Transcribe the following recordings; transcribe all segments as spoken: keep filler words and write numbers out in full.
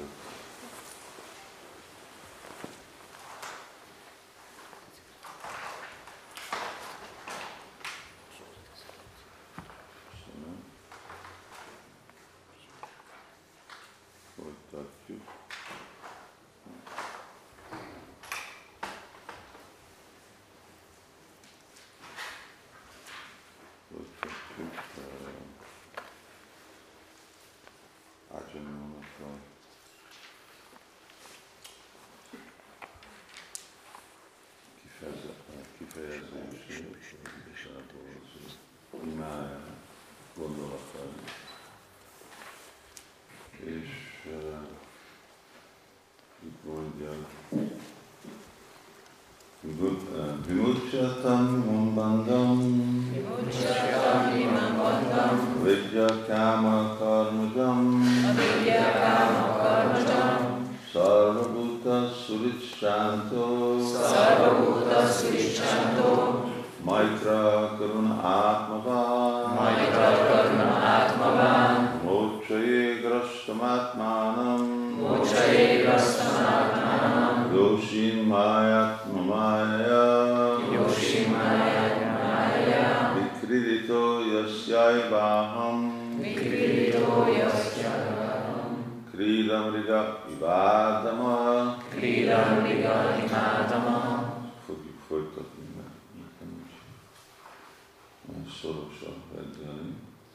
folytatjuk. Folytatjuk. Folytatjuk. Ágyanyónak a kifejezését, és átolvasó imája, gondolatai. És uh, itt mondja, Vimucsatam imam bandham Vidya kama karmajam Sarva bhuta surichanto Maitra karuna atmavan Mokshaye grashtamatmanam Yoshin mayatma maya Vikridito yasyayvaham Kridam riga ivadama Fogjuk folytatni, mert nekem is szorosan reggeli.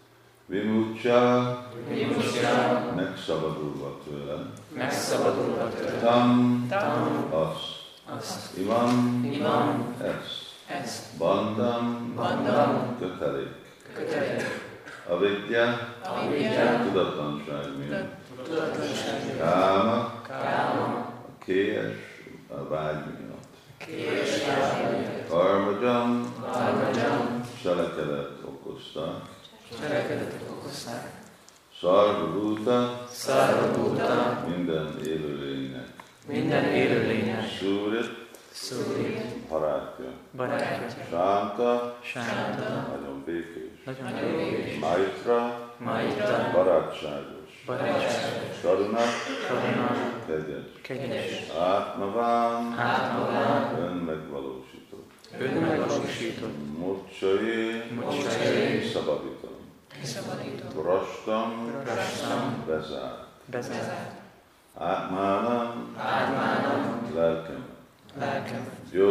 Vimucsa, megszabadulva tőle, megszabadulva tőle, tam, tam, azt, azt, imam, imam, ezt, ezt, bandam, bandam, kötelék, kötelék, avidya, avidya, tudatlanság miatt, tudatlanság, káma, káma, a kélyes, a vágy miatt, kélyes vágy miatt, karmajam, karmajam, cselekedet okoztak, cselekedetet okozták, sarva bhuta, szarva bhuta, minden élőlénynek, minden élőlénynek, Surit, szúrit, barátja, barátja, Sánta, sánta, nagyon békés, nagyon békés, Maitra, maitra, barátságos, barátságos, Karuna, karuna, kegyes, kegyes, Átmaván, átmaván, önmegvalósító, önmegvalósított, Mocsai, mocsai, szabadítom, kiszabadított, Brastam, rastam, bezárt, bezárt, Átmánam, átmánam, lelkem, lelkem,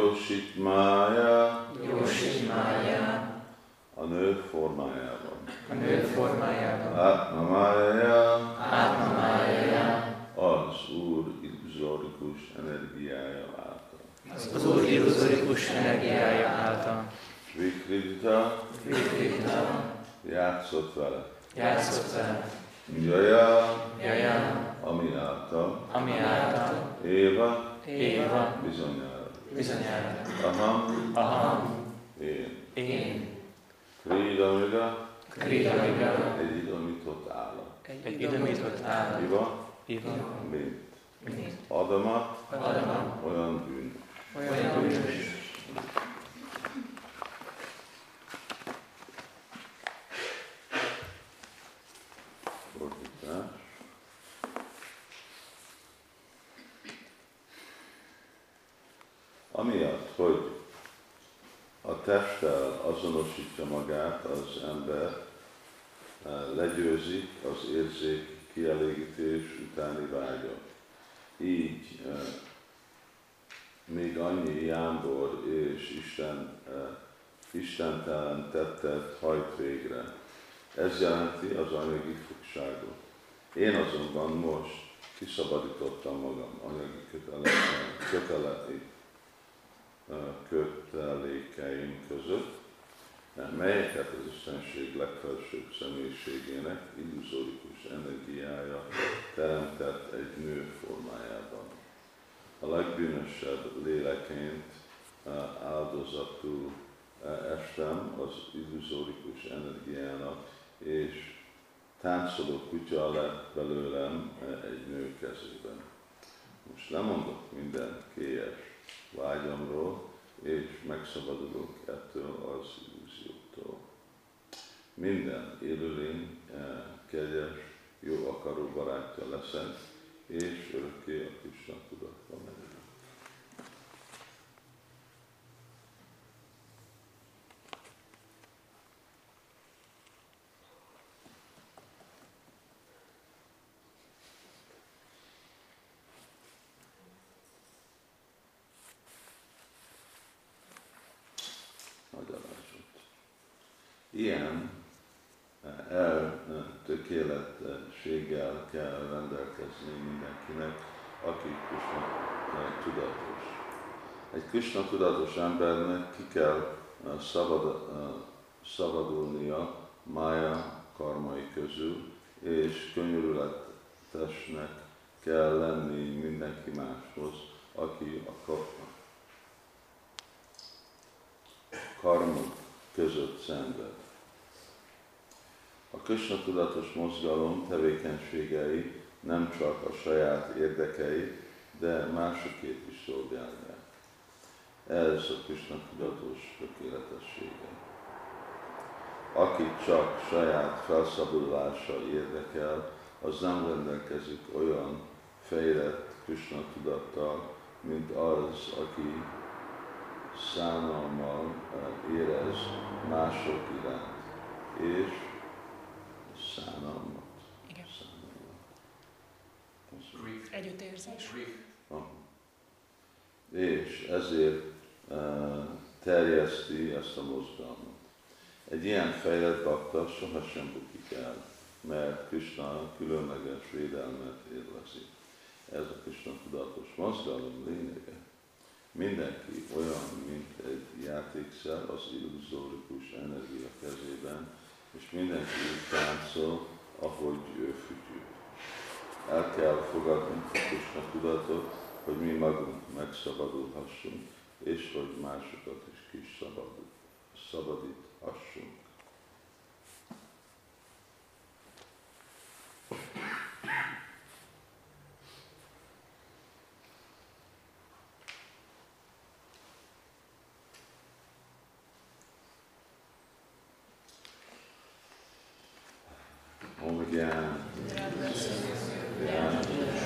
Jósítmája, jósítmája, a nő formájában, a nő formájában, Átmamája, átmamája, az Úr illuzórikus energiája által. az Úr illuzórikus energiája által, Vikridita, Vikrita, játszott vele, játszott vele, Jaja, Jaja, ami által, ami által, Éva, Éva, bizonyára, bizonyára, Aham, Aham, én, én, Kridamiga, Kridamiga, egy idomított állat, egy idomított állat, Iva, Iva, mint mint Adama, Adama, olyan bűnös. olyan bűnös, Fordítás. Amiatt, hogy a testtel azonosítja magát az ember, legyőzik az érzék kielégítés utáni vágya. Így még annyi jámbor és Isten, istentelen tettet hajt végre. Ez jelenti az anyagi fogságot. Én azonban most kiszabadítottam magam anyagi kötele, kötele, kötelékeim között, melyeket az Istenség legfelsőbb személyiségének illuzórikus energiája teremtett egy nő formájában. A legbűnösebb léleként áldozatul estem az illuzórikus energiának, és táncoló kutya lett belőlem egy nő kezében. Most lemondok minden kélyes vágyamról, és megszabadulok ettől az illúziótól. Minden élőlény kegyes, jó akaró barátja leszek, és örökké a Krishna tudatba merül. Ilyen eltökéletességgel kell rendelkezni mindenkinek, aki Krishna tudatos. Egy Krishna tudatos embernek ki kell szabad, szabadulnia mája karmai közül, és könyörületesnek kell lenni mindenki máshoz, aki a karmuk között szenved. A Krishna tudatos mozgalom tevékenységei nem csak a saját érdekei, de másokét is szolgálják. Ez a Krishna tudatos tökéletessége. Akit csak saját felszabadulása érdekel, az nem rendelkezik olyan fejlett Krishna tudattal, mint az, aki szánalmal érez mások iránt, és szánalmat. Igen. Szánalmat. Együttérzés. Ah. És ezért uh, terjeszti ezt a mozgalmat. Egy ilyen fejlett bakta sohasem bukik el, mert Krishna különleges védelmet élvezi. Ez a Krishna tudatos mozgalom lényege. Mindenki olyan, mint egy játékszer az illuzórikus energia kezében, és mindenki úgy táncol, ahogy ő fütyül. El kell fogadni a Krishna tudatot, hogy mi magunk megszabadulhassunk, és hogy másokat is kis szabadul, szabadíthassunk. Om Gyan, Gyan,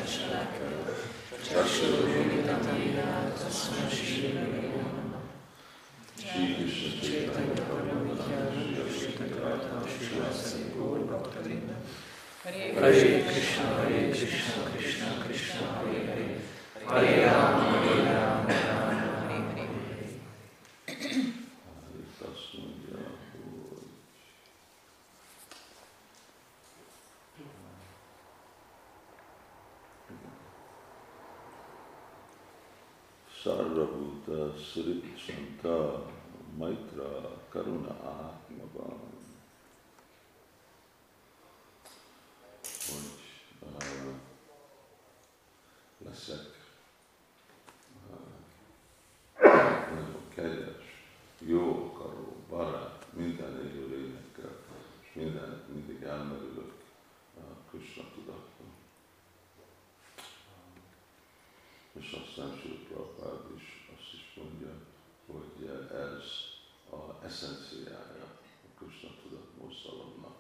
Shri Krishna Chaitanya Prabhu Hare Krishna, Hare Krishna, Krishna Krishna, Hare Hare, Hare Rama, Hare Rama, Rama Rama, Hare Hare. azt mondja, hogy Sarvabhuta Sritsanta Maitra Karuna Atmaban, hogy uh, leszek uh, nagyon kegyes, jó akaró, barát, minden élőlényekkel, és minden, mindig elmerülök a Krishna tudatban. És aztán Srila Prabhupád is azt is mondja, hogy ez az eszenciája a Krishna tudat mozgalomnak.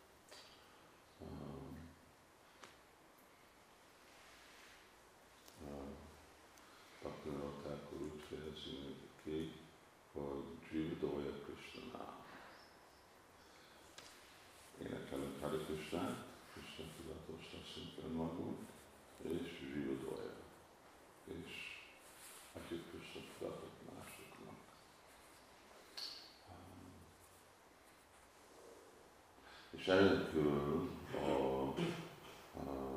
Bhaktivinoda Thakur úgy fejezi meg ki, hogy Jivadoya Krishnanál. Énekelünk Hare Krishnát, Krishna tudatos leszünk önmagunk, és Jivadoya. És akik Krishna tudatot másoknak. És enélkül a, a,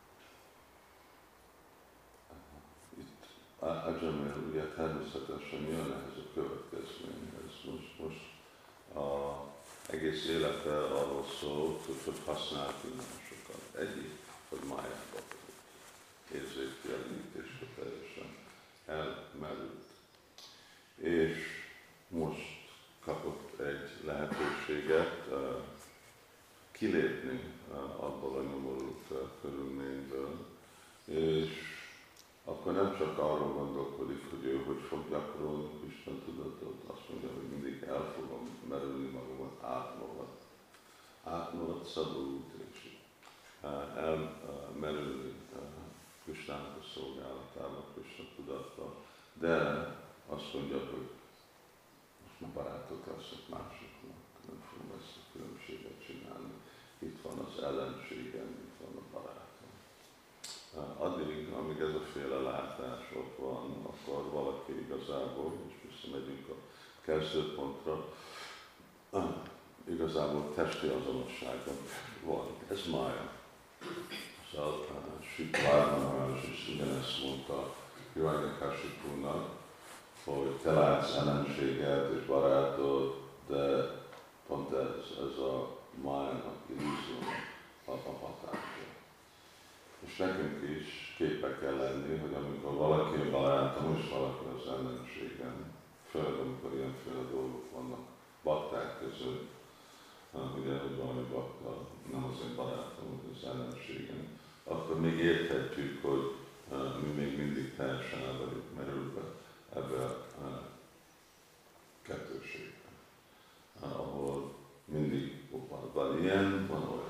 itt Ajamil ugye természetesen jön ehhez a következményhez. Most, most a egész élete arról szólt, hogy, hogy használti másokat. Egyik, hogy májába érzékjelenítésre teljesen elmerült. És most kapott egy lehetőséget uh, kilépni uh, abból a nyomorult uh, körülményből, és akkor nem csak arról gondolkodik, hogy ő hogy fog gyakorolni Krishna tudatot, azt mondja, hogy mindig el fogom merülni magamat átmagat. Átmagat szabadult és uh, elmerülni uh, Krisnának a szolgálatába, Krisna tudatba, de azt mondja, hogy most már barátok lesznek másoknak, nem fogom ezt a különbséget csinálni. Itt van az ellenségem, itt van a barátom. Addig, amíg ez a féle látás ott van, akkor valaki igazából, és visszamegyünk a kezdőpontra, igazából testi azonosságban van. Ez mája. Szóval Sri-Várna is ugyanezt mondta Hiranyakashipunak, hogy te látsz ellenséget és barátod, de pont ez, ez a májának illúzió a hatása. És nekünk is képbe kell lenni, hogy amikor valaki a barátom és valaki az ellenségem, főleg amikor ilyenféle dolgok vannak bakták között, ugye, hogy valami bakta, nem az én barátom, hogy az ellenségem, akkor még érthetjük, hogy uh, mi még mindig teljesen el vagyunk merülve ebbe a uh, kettőségbe, uh, ahol mindig van, van ilyen, van olyan.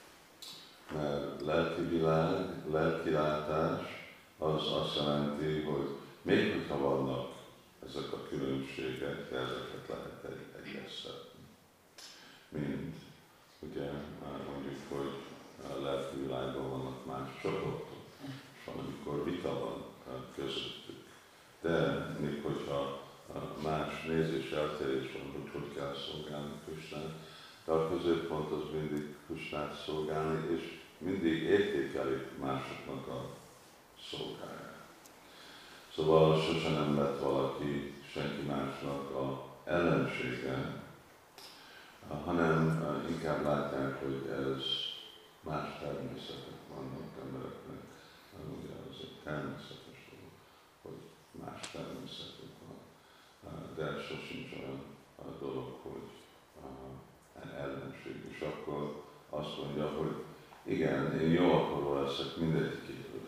Mert lelki világ, lelki látás az azt jelenti, hogy még hogyha vannak ezek a különbségek, de ezeket lehet egy, egyeztetni. Mint ugye mondjuk, hogy a lelki világban vannak más csoportok, és van, amikor vita van közöttük. De még hogyha más nézés, eltérés van, hogy hogy kell szolgálni Krisnát, de a középpont az mindig Krisnát szolgálni, és mindig értékelik másoknak a szolgáját. Szóval sosem nem lett valaki senki másnak a ellensége, hanem inkább látják, hogy ez más természetek vannak embereknek. Ugye az egy természetes dolog, hogy más természetek van. De sosincs olyan dolog, hogy ellenség. És akkor azt mondja, hogy igen, én jó akaró leszek mindegyikéből.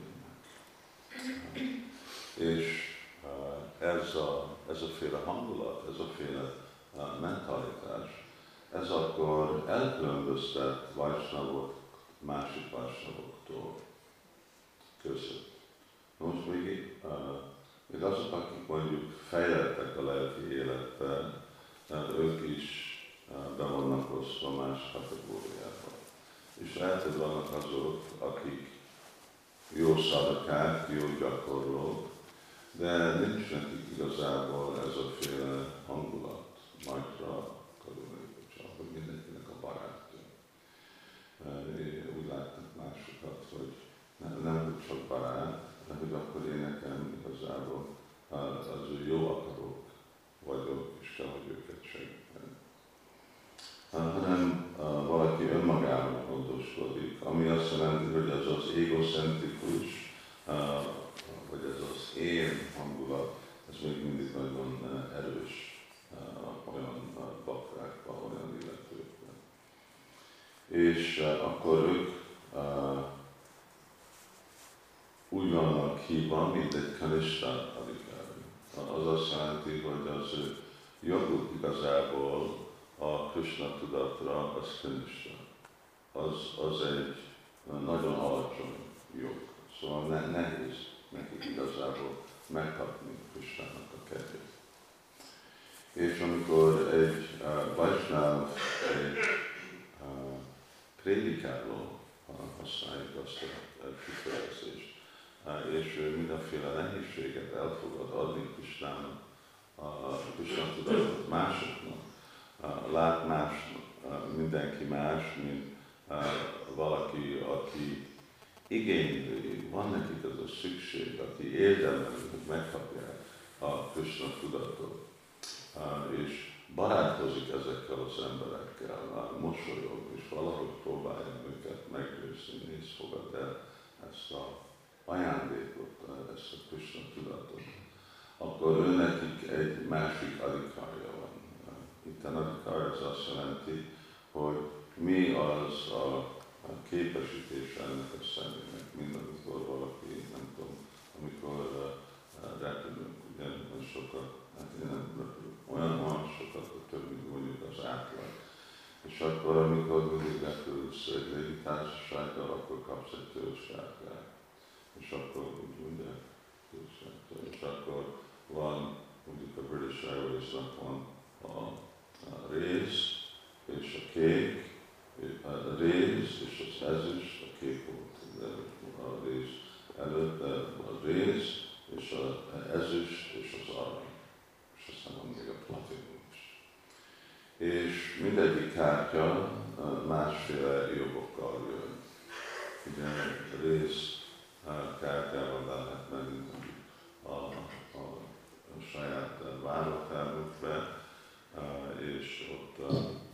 És ez a, ez a féle hangulat, ez a féle mentalitás, ez akkor elkülönböztet Vajsnavok másik Vajsnavoktól között. Most még, uh, még azok, akik mondjuk fejlettek a lelki életben, uh, ők is uh, be vannak osztva más kategóriába. És lehet, hogy vannak azok, akik jó szadakák, jó gyakorlók, de nincs nekik igazából ez a féle hangulat, majtra, karulai, hogy mindenkinek a barátja. Úgy látnak másokat, hogy nem, nem hogy csak barát, de hogy akkor én nekem igazából az jó akarók vagyok, és kell, hogy őket segíteni. Hanem valaki önmagában gondoskodik, ami azt jelenti, hogy ez az egocentrikus, vagy ez az én hangulat, ez még mindig nagyon erős olyan bakrákban, olyan illetőkben. És akkor ők úgy vannak hívva, mint egy kanista adikári. Az azt jelenti, hogy az ő joguk igazából a Krishna tudatra, az kanista. Az, az egy nagyon alacsony jog. Szóval ne, nehéz nekik igazából megkapni Krishnának a kedvét. És amikor egy uh, Vajsnáv, egy uh, prédikáló, uh, használjuk azt a kifejezést, uh, és ő mindenféle nehézséget elfogad adni Krishnának, a uh, Krishna tudatot másoknak, uh, lát más, uh, mindenki más, mint uh, valaki, aki igényli, van nekik az a szükség, aki érdemel, hogy megkapják a Krishna tudatot, és barátkozik ezekkel az emberekkel, mosolyog, és valahogy próbálja őket meggyőzni, nézd, fogad el ezt a ajándékot, ezt a Krishna tudatot, akkor ő nekik egy másik adikarja van. Itt a adikarja az azt jelenti, hogy mi az a a képesítése ennek a személynek, mind amikor valaki, nem tudom, amikor uh, repülünk, ugye nagyon sokat, hát én nem repülünk, olyan, olyan sokat, hogy több, mint mondjuk az átlag. És akkor, amikor mindig repülsz egy légitársasággal, akkor kapsz egy tőzsártyát. És akkor mondjuk a British Airways-nak van a, a réz és a kék, a réz és az ezüst, a kék volt a réz előtt, a réz és az ezüst és az arany, és aztán van még a platinum is. És mindegyik kártya másféle jogokkal jön. Ugye a réz kártyával lehet menni a, a, a saját várótermükbe, és ott,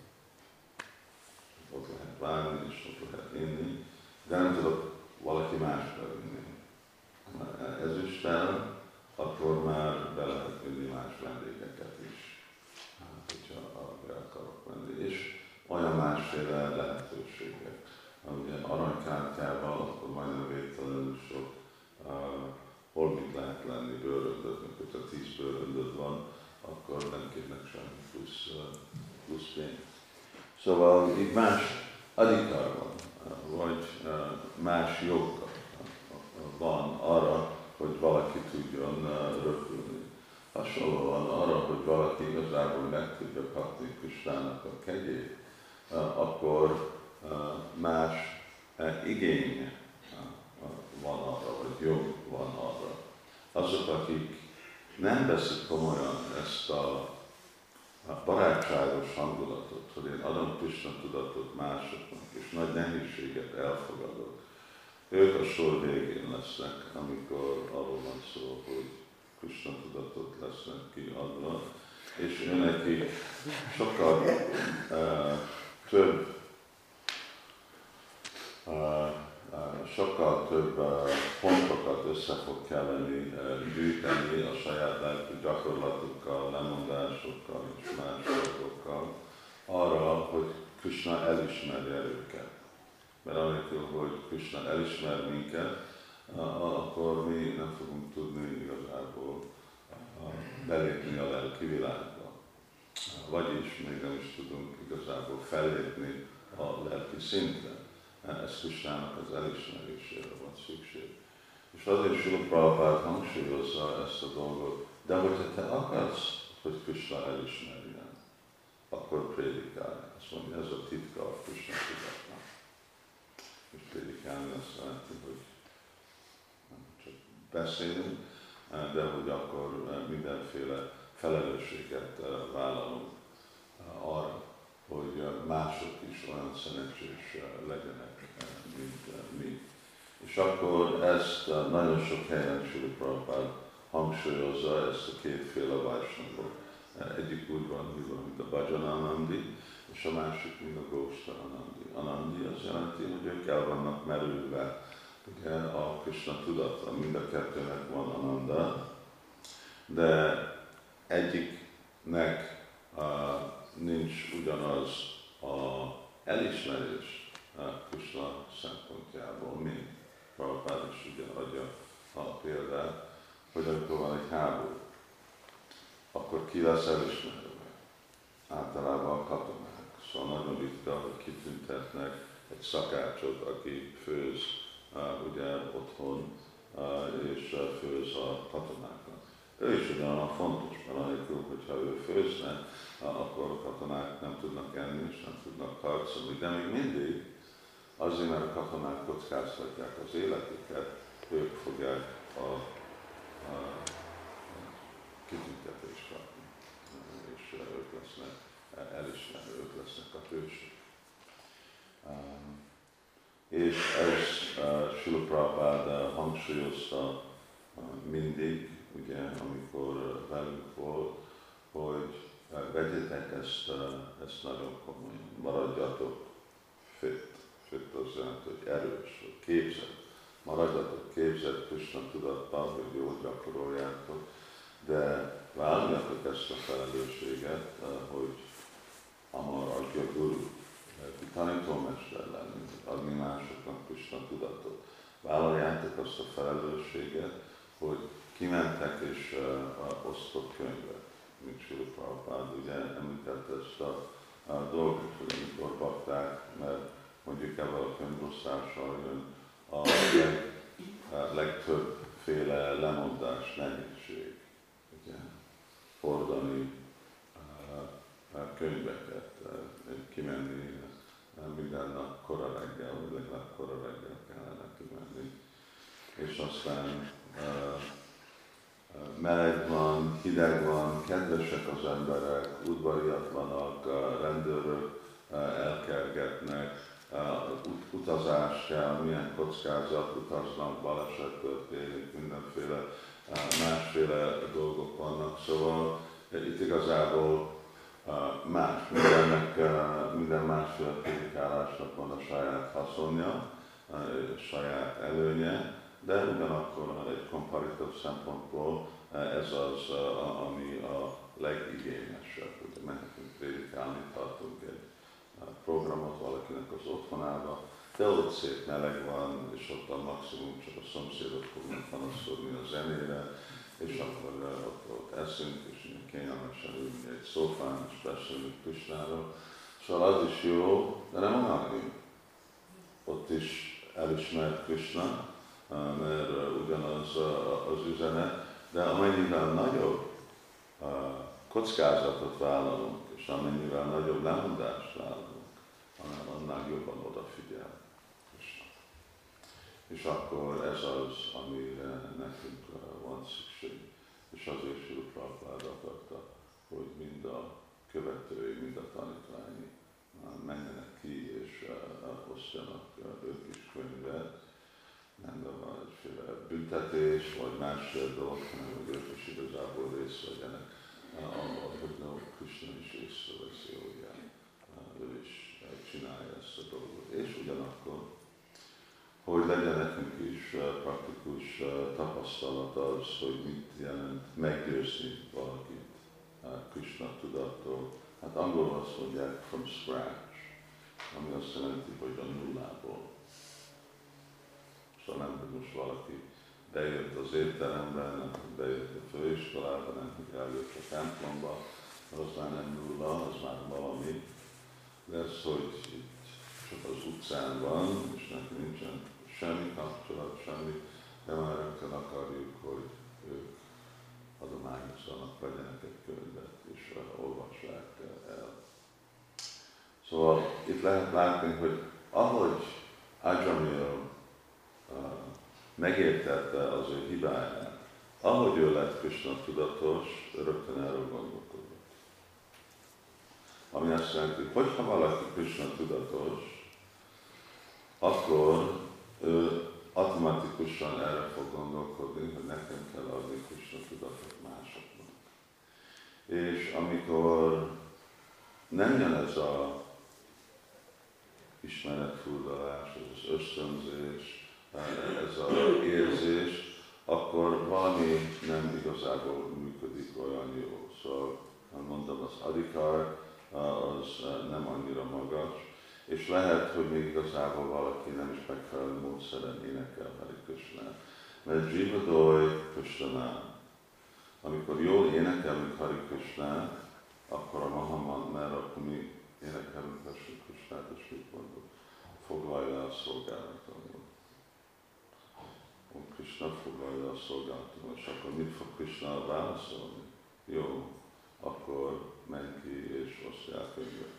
ott lehet várni, és ott lehet inni, de nem tudok valaki más bevinni. Ezüsttel, akkor már be lehet vinni más vendégeket is, hogyha be akarok venni. És olyan másféle lehetőségek. Ugye aranykártyával, akkor majdnem végtelenül sok uh, hol mit lehet lenni bőröndöd, hogyha tíz bőröndöd van, akkor nem kérnek semmi plusz, uh, plusz pénzt. Szóval így más adikar van, uh, vagy uh, más jog van arra, hogy valaki tudjon uh, röpülni. Hasonlóan arra, hogy valaki igazából meg tudja kapni Krisnának a kegyét, uh, akkor uh, más uh, igény uh, van arra, vagy jog van arra. Azok, akik nem veszik komolyan ezt a, a barátságos hangulatot, hogy én adom Krishna tudatot másoknak, és nagy nehézséget elfogadok, ők a sor végén lesznek, amikor arról van szó, hogy Krishna tudatot lesznek kiadva, és őnekik sokkal uh, több uh, uh, sokkal több uh, pontokat össze fog kelleni uh, gyűjteni a saját lelki gyakorlatukkal, lemondásokkal és más dolgokkal arra, hogy Krishna elismerje őket. Mert anélkül, hogy Krishna elismer minket, akkor mi nem fogunk tudni igazából belépni a lelki világba. Vagyis még nem is tudunk igazából fellépni a lelki szintre. Ez Krishnának az elismerésére van szükség. És azért Srila Prabhupád hangsúlyozza ezt a dolgot, de hogyha te akarsz, hogy Krishna elismerjen, akkor prédikálj. Azt mondja, ez a titka a Krishna tudatnak. És prédikálni azt jelenti, hogy nem csak beszélünk, de hogy akkor mindenféle felelősséget vállalunk arra, hogy mások is olyan szerencsés legyenek, mint mi. És akkor ezt nagyon sok helyen Srila Prabhupád hangsúlyozza, ezt a kétféle vajsnavot. Egyik úgy van hívva, mint a Bhajananandi, és a másik, mint a Gósta Anandi. Anandi az jelenti, hogy ők el vannak merülve ugye, a Krishna tudatra. Mind a kettőnek van Ananda, de egyiknek uh, nincs ugyanaz a elismerés uh, Krishna szempontjából, mint Prabhupád is ugyan adja a példát, hogy amikor van egy háború, akkor ki lesz elismerve? Általában a katonák. Szóval nagyon ritka, hogy kitüntetnek egy szakácsot, aki főz uh, ugye otthon, uh, és uh, főz a katonáknak. Ő is ugyanolyan fontos, mert anélkül, hogyha ő főzne, uh, akkor a katonák nem tudnak enni, és nem tudnak harcolni. De még mindig, azért, mert a katonák kockáztatják az életüket, ők fogják a, a kitüntetést kapni, és ők lesznek elismerő, ők lesznek a hősök. Um, és ez uh, Srila Prabhupád hangsúlyozta uh, mindig, ugye, amikor uh, velünk volt, hogy uh, vegyetek ezt, uh, ezt nagyon komolyan, maradjatok fit. Fit az jelent, hogy erős, hogy képzett. Maradjatok képzett Krishna tudattal, hogy jól gyakoroljátok, de vállaljatok ezt a felelősséget, hogy Amar Agya Guru, tanítómester lenni, adni másoknak Krishna tudatot. Vállaljátok azt a felelősséget, hogy kimentek és uh, osztott könyvet, mint Srila Prabhupád, ugye említette ezt a, a dolgot, hogy amikor bakták, mert mondjuk ebben a könyvosztással jön a leg, a legtöbbféle lemondás, nehézség. Ugye? hordani könyveket, kimenni minden nap kora reggel, vagy legalább kora reggel kellene kimenni. És aztán meleg van, hideg van, kedvesek az emberek, udvariatlanak, rendőrök elkergetnek, utazás kell, milyen kockázat, utaznak, baleset történik, mindenféle másféle dolgok vannak. Szóval itt igazából más, mindennek, minden másféle prédikálásnak van a saját haszonja, a saját előnye, de ugyanakkor egy komparatív szempontból ez az, ami a legigényesebb. Ugye mehetünk prédikálni, tartunk egy programot valakinek az otthonába, de ott szép meleg van, és ott a maximum csak a szomszédok fognak panaszkodni a zenére, és akkor ott, ott eszünk, és kényelmesen ülünk egy szófán, és beszélünk Krisnáról. Szóval az is jó, de nem annyi. Ott is elismert Krishna, mert ugyanaz az üzenet, de amennyivel nagyobb kockázatot vállalunk, és amennyivel nagyobb lemondást vállalunk, annál jobban odafigyel Krishna. És akkor ez az, amire nekünk van szükség. És azért Srila Prabhupád akarta, hogy mind a követői, mind a tanítványi menjenek ki és osztjanak ők is könyvet. Nem de van egyféle büntetés, vagy más dolog, hanem hogy ők is igazából részt vegyenek abban, hogy no, Krishna is észreveszi, hogy ő is csinálja ezt a dolgot. És ugyanakkor, hogy legyen nekünk is praktikus tapasztalat az, hogy mit jelent meggyőzni valakit Krishna tudattól. Hát angolul azt mondják from scratch, ami azt jelenti, hogy a nullából. Szóval nem, hogy most valaki bejött az étterembe, nem, hogy bejött a főiskolába, nem, hogy eljött a templomba, az már nem nulla, az már valami. De ez, hogy itt csak az utcán van, és neki nincsen semmi kapcsolat, semmi, de már rögtön akarjuk, hogy ők adományozzanak, vegyenek egy könyvet, és uh, olvassák el. Szóval itt lehet látni, hogy ahogy Ajamil uh, megértette az ő hibáját, ahogy ő lett Krishna tudatos, rögtön erről gondolkodott. Ami azt jelenti, hogy ha valaki Krishna tudatos, akkor ő automatikusan erre fog gondolkodni, hogy nekem kell adni Krishna tudatot másoknak. És amikor nem jön ez a ismeretfurdalás, ez az ösztönzés, ez az érzés, akkor valami nem igazából működik olyan jó. Szóval mondom, az adhikar az nem annyira magas, és lehet, hogy még igazából valaki nem is megfelelő módszeren énekel Hari Krishnát. Mert Jivadoy Krishnánál, amikor jól énekelünk Hari Krishnát, akkor a Mahamant, mert akkor mi énekelünk Hari Krishnát, és mit mondjuk? Foglalja a szolgálatomot. Krishna foglalja a szolgálatomot, és akkor mit fog Krishna válaszolni? Jó, akkor menj ki és osztják könyvet.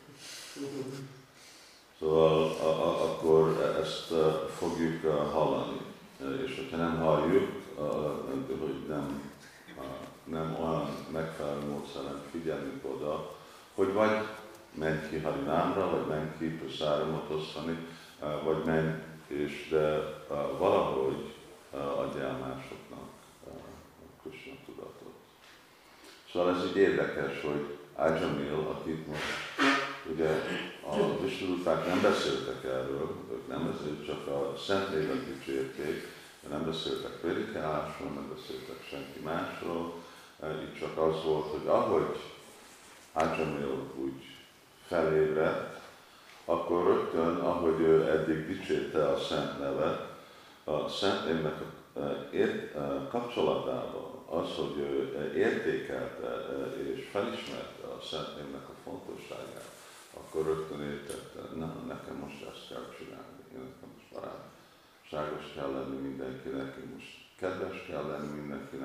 Szóval a, a, akkor ezt uh, fogjuk uh, hallani. És hogyha nem halljuk, uh, hogy nem, uh, nem olyan megfelelő módszeren figyelünk oda, hogy vagy menj ki Harinámra, vagy menj ki Praszáramot osztani, uh, vagy menj és de uh, valahogy uh, adjál másoknak uh, Krishna tudatot. Szóval ez így érdekes, hogy Ajamil, akit most ugye a Vishnudták nem beszéltek erről, ők nem beszéltek, csak a Szentlélek dicsérték, nem beszéltek prédikálásról, nem beszéltek senki másról, itt csak az volt, hogy ahogy Ajamil úgy felébredt, akkor rögtön, ahogy ő eddig dicsérte a Szent nevet, a Szentléleknek kapcsolatával, az, hogy ő értékelte és felismerte a Szentléleknek a fontosságát, akkor rögtön értette, nem, nekem most ezt kell csinálni, én nekem most barátságos kell lenni mindenkinek, én most kedves kell lenni mindenkinek,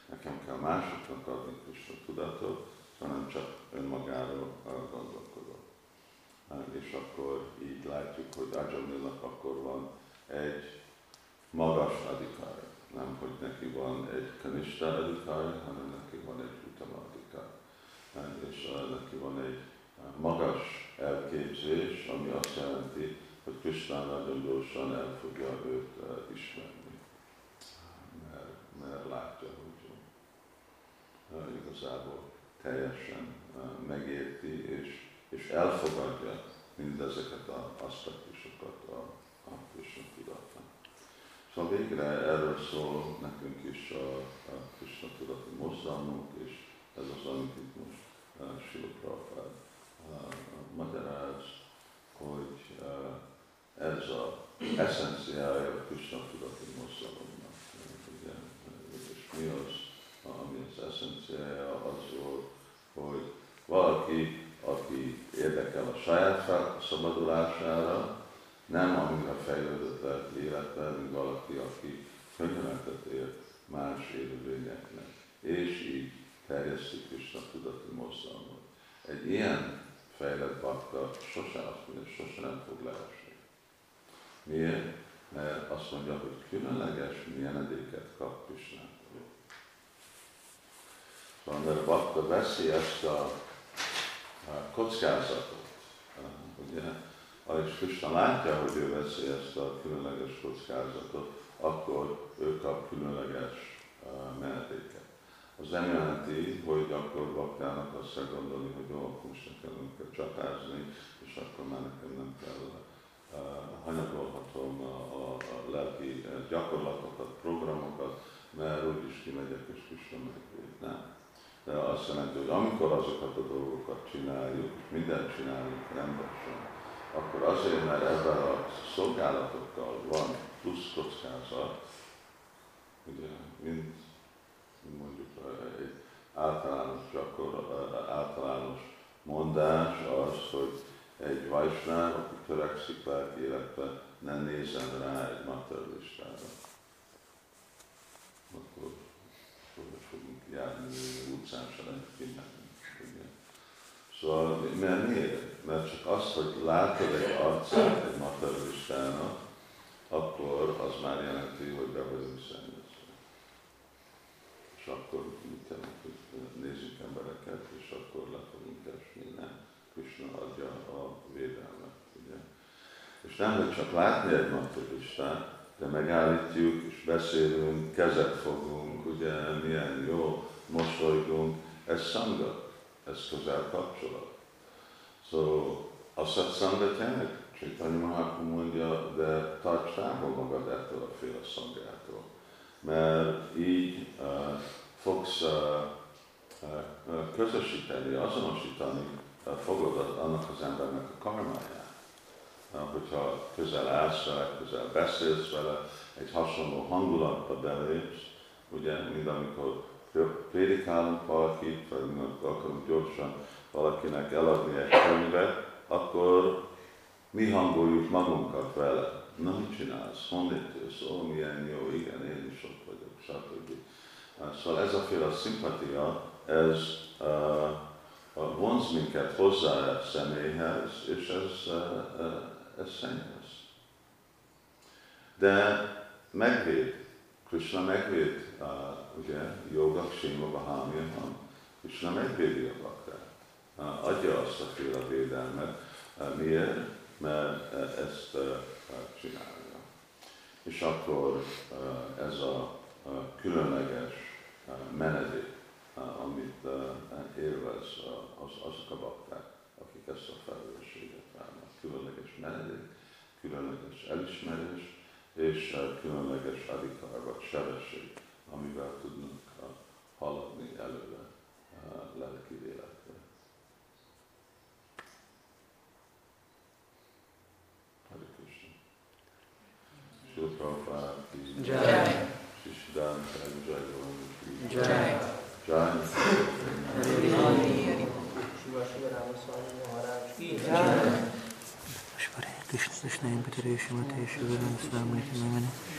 nekem kell másoknak adni Krishna tudatot, hanem csak önmagáról gondolkodok. És akkor így látjuk, hogy Ajamilnak akkor van egy magas adhikari. Nem, hogy neki van egy kanista adhikari, hanem neki van egy uttama adhikari. És neki van egy magas elképzés, ami azt jelenti, hogy Krishna nagyon gyorsan el fogja őt ismerni. Mert, mert látja, hogy igazából teljesen megérti és, és elfogadja mindezeket az aspektusokat a, a Krishna tudatban. Szóval végre erről szól nekünk is a, a Krishna tudati mozdalmunk, és ez az, amit itt most uh, Srila Prabhupád uh, magyaráz, hogy uh, ez az eszenciája a Krishna tudati mozdalomnak. Ugye, és mi az, ami az eszenciája, az volt, hogy valaki, aki érdekel a saját szabadulására, nem amire fejlődött lelki életben, mint valaki, aki könyörületet ér más élőlényeknek, és így terjeszti Krishna tudati mozdalmat. Egy ilyen fejlett bakta sose azt mondja, sose nem fog leesni. Miért? Mert azt mondja, hogy különleges menedéket kap Krishnától. Szóval mert a bakta veszi ezt a kockázatot, ugye, és Krishna látja, hogy ő veszi ezt a különleges kockázatot, akkor ő kap különleges uh, menedéket. Az nem jelenti, hogy akkor baktának azt kell gondolni, hogy jó, akkor most nekem nem kell csatázni, és akkor már nekem nem kell uh, hanyagolhatom a, a, a lelki gyakorlatokat, programokat, mert úgyis kimegyek és Krishna megvéd. Nem. De azt jelenti, hogy amikor azokat a dolgokat csináljuk, és mindent csináljuk rendesen, akkor azért, mert ebben a szolgálatokkal van plusz kockázat, ugye, mint mondjuk egy általános, gyakor, általános mondás az, hogy egy vajsnáv, aki törekszik lelki életbe, ne nézzen rá egy materialistára. Akkor fogunk járni utcán, se lehet kimenni. Szóval, mert miért? Mert csak az, hogy látod egy arcát egy materialistának, akkor az már jelenti, hogy be vagyunk szennyezve. És akkor mit jelent, hogy nézzük embereket, és akkor le fogunk esni, nem? Krishna adja a védelmet, ugye? És nem, hogy csak látni egy materialistát, de megállítjuk, és beszélünk, kezet fogunk, ugye, milyen jó, mosolygunk, ez szanga, ez közel kapcsolat. Szóval a satsanga tényleg, Chaitanya Mahaprabhu mondja, de tarts távol magad ettől a féle szangától. Mert így uh, fogsz uh, uh, közösíteni, azonosítani uh, fogod annak az embernek a karmáját. Uh, hogyha közel állsz vele, közel beszélsz vele, egy hasonló hangulatba belépsz, ugye, mint amikor prédikálunk valakit, vagy amikor akarunk gyorsan valakinek eladni egy könyvet, akkor mi hangoljuk magunkat vele. Na, mit csinálsz? Honnét jössz? Ó, milyen jó, igen, én is ott vagyok, stb. Szóval ez a féle szimpatia, ez uh, uh, vonz minket hozzá a személyhez, és ez, uh, uh, ez szennyez. De megvéd. Krishna megvéd, uh, ugye, Yoga Kshema Bahamyam, Krishna megvédi a baktát. Uh, adja azt a féle védelmet. Uh, miért? Mert uh, ezt uh, csinálja. És akkor uh, ez a uh, különleges uh, menedék, uh, amit uh, élvez uh, az, azok a bakták, akik ezt a felelősséget válnak. Különleges menedék, különleges elismerés, és uh, különleges adhikar vagy sebesség, amivel tudnak uh, haladni előre uh, lelki életre. Hare Krishna. Srila Prabhupada ki jai. Siddhanta Jai Gauranga ki jai. Jai. Krishna Krishna Empathy Shrimati Shivaram Swami Namani